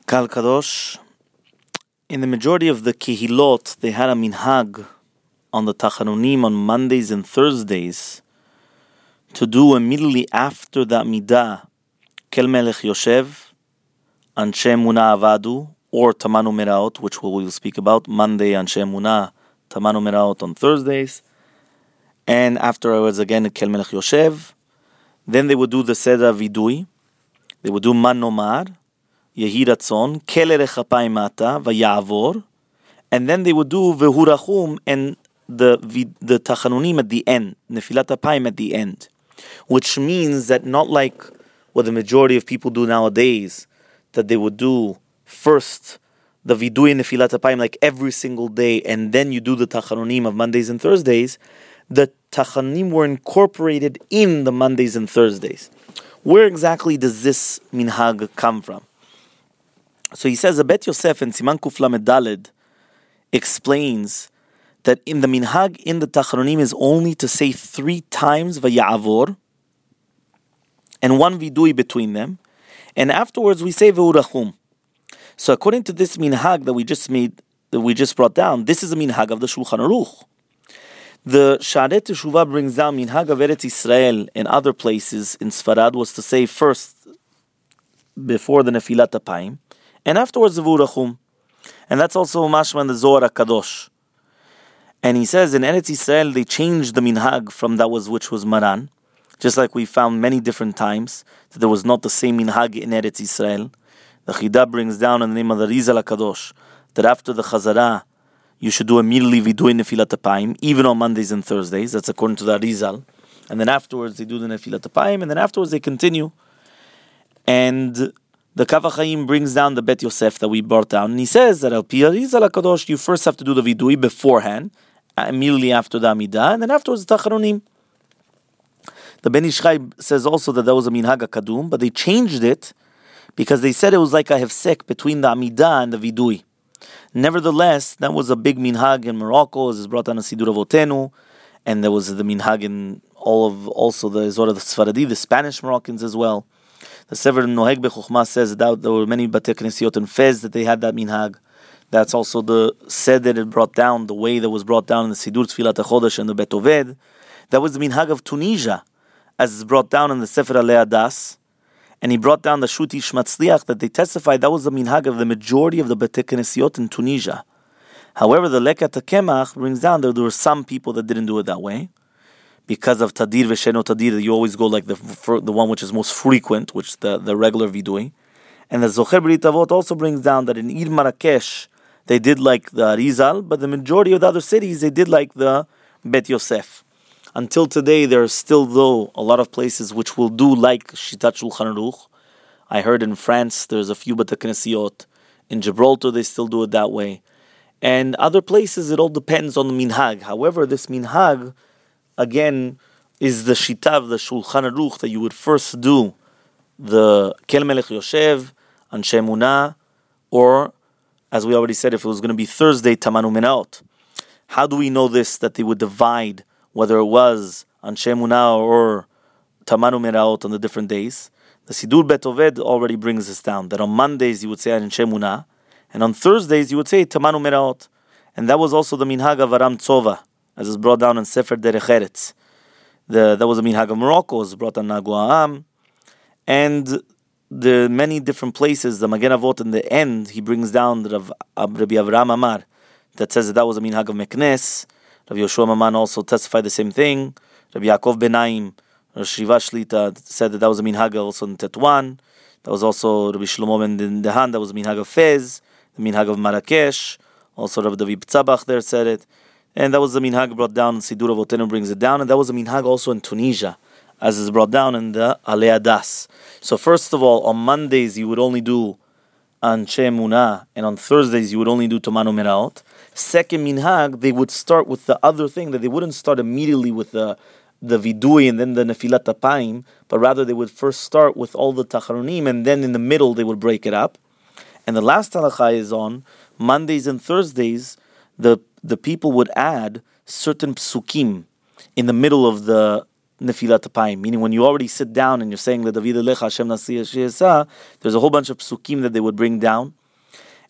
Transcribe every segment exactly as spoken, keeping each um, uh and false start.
Kal Kadosh, in the majority of the Kehilot, they had a minhag on the Tachanunim on Mondays and Thursdays to do immediately after the Amidah, Kel Melech Yoshev, Anshe Emunah Avadu, or Tamanu Meraot, which we will speak about, Monday, Anshe Emunah, Tamanu Meraot on Thursdays, and afterwards again, Kel Melech Yoshev. Then they would do the Seder Vidui, they would do Man Nomar, Yehi Ratzon, Kel Erech Apayim Ata, Vayavor, and then they would do Vehu Rachum and the the Tachanunim at the end, Nefilat Apayim at the end, which means that not like what the majority of people do nowadays, that they would do first the Vidui and Nefilat Apayim like every single day, and then you do the Tachanunim of Mondays and Thursdays. The Tachanunim were incorporated in the Mondays and Thursdays. Where exactly does this minhag come from? So he says, Bet Yosef and Siman Kuf Lamed Daled explains that in the minhag in the Tachanunim is only to say three times Vaya'avor and one vidui between them, and afterwards we say Vehu Rachum. So according to this minhag that we just made, that we just brought down, this is a minhag of the Shulchan Aruch. The Sha'arei Teshuvah brings down minhag of Eretz Israel and other places in Sfarad was to say first before the Nefilat Apayim, and afterwards the Vehu Rachum. And that's also mashma in the Zohar HaKadosh. And he says in Eretz Yisrael they changed the minhag from that was which was Maran, just like we found many different times that there was not the same minhag in Eretz Yisrael. The Chidah brings down in the name of the Rizal HaKadosh that after the Chazarah you should do immediately Vidui Nefilat Apayim, even on Mondays and Thursdays. That's according to the Rizal. And then afterwards they do the Nefilat Apayim, and then afterwards they continue. And the Kav HaChaim brings down the Bet Yosef that we brought down, and he says that Al Pi Rizal HaKadosh, you first have to do the Vidui beforehand, immediately after the Amidah, and then afterwards the Tachanunim. The Ben Ish Chai says also that that was a Minhag HaKadum, but they changed it because they said it was like a hefsek between the Amidah and the Vidui. Nevertheless, that was a big Minhag in Morocco, as is brought down in Sidur Avotenu, and there was the Minhag in all of, also the Zohar of the Sfaradi, the Spanish Moroccans as well. The Sefer Noheg Bechokhmah says that there were many Batei Knesiyot and Fez that they had that minhag. That's also the said that it brought down, the way that was brought down in the Sidur Tfilat HaChodesh and the Bet Oved. That was the minhag of Tunisia, as is brought down in the Sefer Alei Adas. And he brought down the Shuti Shmatzliach that they testified that was the minhag of the majority of the Batei Knesiyot in Tunisia. However, the Lekat HaKemach brings down that there were some people that didn't do it that way. Because of Tadir Vesheno Tadir, you always go like the for the one which is most frequent, which is the, the regular vidui. And the Zocher Brit Avot also brings down that in Ir Marrakesh, they did like the Arizal, but the majority of the other cities, they did like the Bet Yosef. Until today, there are still, though, a lot of places which will do like Shitat Shulchan Aruch. I heard in France, there's a few Batei Knesiyot. In Gibraltar, they still do it that way. And other places, it all depends on the minhag. However, this minhag, again, is the shita of the Shulchan Aruch that you would first do the Kel Melech Yoshev, Anshe Emunah, or, as we already said, if it was going to be Thursday, Tamanu Meraot. How do we know this, that they would divide whether it was Anshe Emunah or Tamanu Meraot on the different days? The Sidur Bet Oved already brings this down, that on Mondays you would say Anshe Emunah, and on Thursdays you would say Tamanu Meraot. And that was also the minhag of Aram Tzova, as is brought down in Sefer Derech Eretz. The, that was a minhag of Morocco, was brought down in Nagua'am. And the many different places, the Magen Avot in the end, he brings down the Rav, Rabbi Avraham Amar, that says that that was a minhag of Meknes. Rabbi Yoshua Maman also testified the same thing. Rabbi Yaakov Benaim, Rosh Shiva Shlita, said that that was a minhag also in Tetuan. That was also Rabbi Shlomo Ben Dehan, that was a minhag of Fez, the minhag of Marrakesh. Also Rabbi David Tzabach there said it. And that was the minhag brought down in Sidur Avotenu brings it down. And that was a minhag also in Tunisia, as is brought down in the Alei Adas. So first of all, on Mondays you would only do Anshe Emunah, and on Thursdays you would only do Tamanu Meraot. Second minhag, they would start with the other thing, that they wouldn't start immediately with the the Vidui and then the Nefilat Apayim, but rather they would first start with all the Tachanunim, and then in the middle they would break it up. And the last halakha is on Mondays and Thursdays, the the people would add certain psukim in the middle of the Nefilat Apayim, meaning when you already sit down and you're saying the David Alecha Hashem Nasi Yeshua, there's a whole bunch of psukim that they would bring down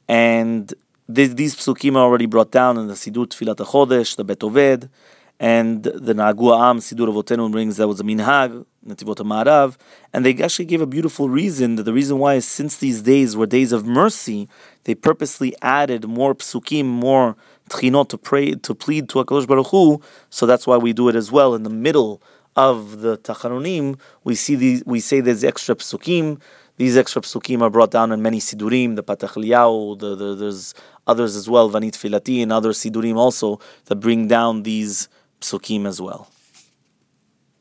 And these, these psukim are already brought down in the Sidur Tfilat HaChodesh, the Bet Oved, and the Na'agu Ha'am Sidur Avotenu brings that was a minhag, Netivot HaMa'arav, and they actually gave a beautiful reason. That the reason why is since these days were days of mercy, they purposely added more psukim, more tchinot to pray, to plead to HaKadosh Baruch Hu. So that's why we do it as well in the middle of the Tachanunim. We see these, we say there's extra psukim. These extra psukim are brought down in many sidurim, the Patach Eliyahu, the, the, there's others as well, Vanit Filati, and other sidurim also that bring down these psukim as well.